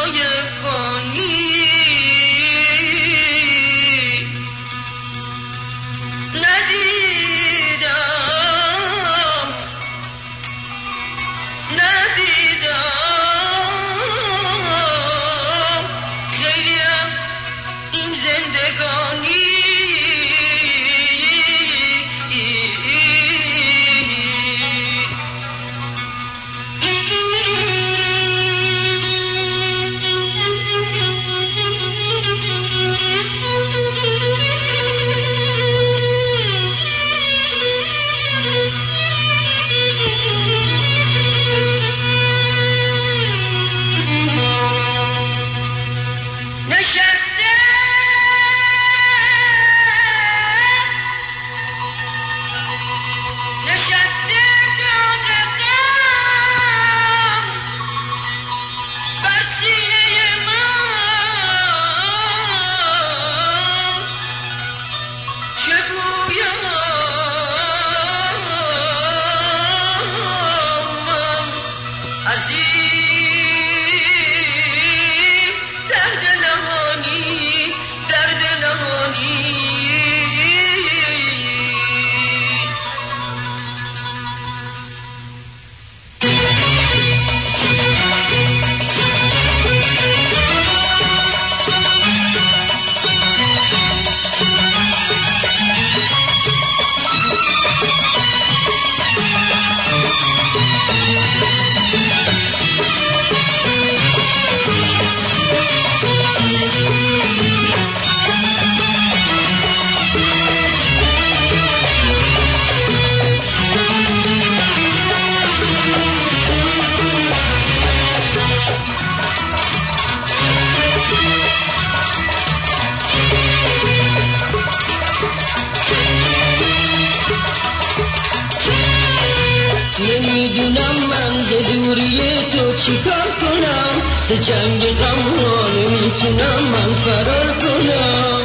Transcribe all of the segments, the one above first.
نمیدونم من ز دوری تو چیکار کنم، ز جنگ غم ها نمیتونم من فرار کنم.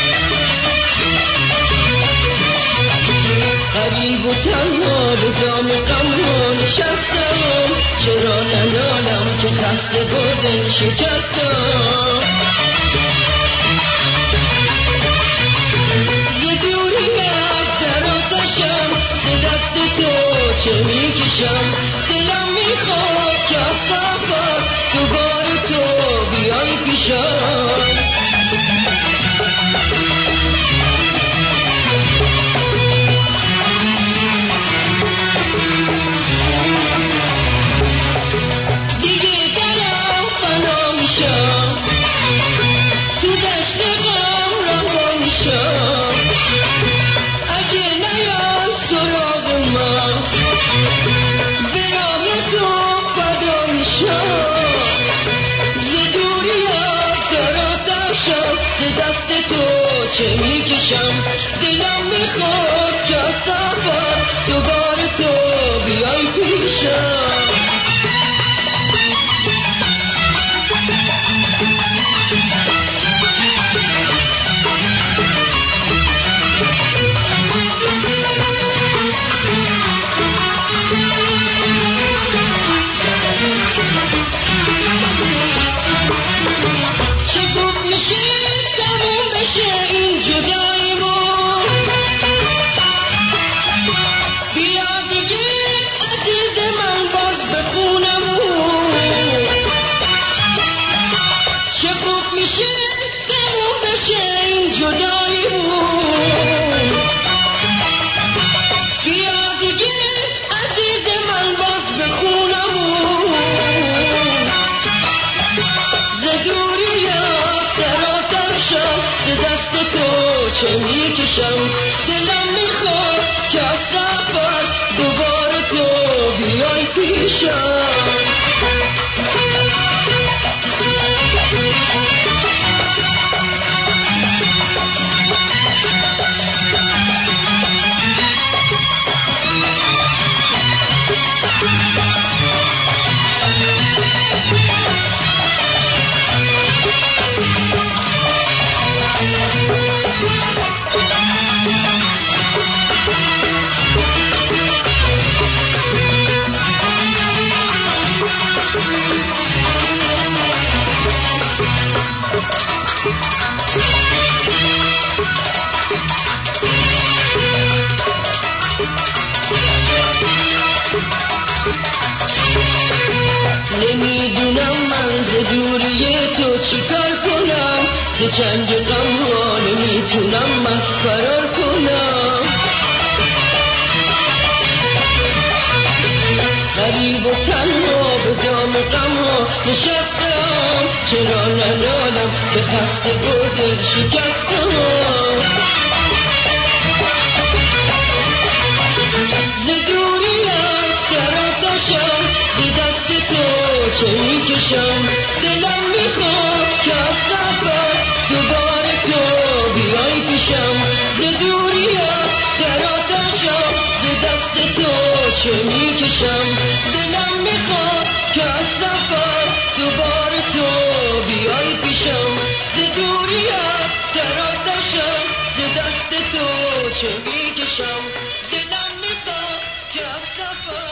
غریب و تنها به دام غم ها نشستم، چرا ننالم که خسته و دل شکستم. ز دوری در آتشم، ز دست تو چه میکشم. دلم میخواد که از سفر دوباره تو بیای پیشم. دست تو چه میکشم. دلم میخواد که از سفر دوباره تو بیای پیشم. چه میکشم. دلم میخواد که از سفر دوباره تو بیای پیشم. جنگ غم ها نمیتونم من فرار کنم. غریب و تنها به دام غم ها نشستم، چرا ننالم به خسته و دل شکستم. ز دوریم در آتشم، ز دست تو چه میکشم. دلم میخواد که از سفر دوباره تو بیای پیشم. ز دوریم در آتشم، ز دست تو چه میکشم. دلم میخواد که از سفر دوباره تو بیای پیشم. ز دوریم در آتشم، ز دست تو چه میکشم. دلم میخواد که از سفر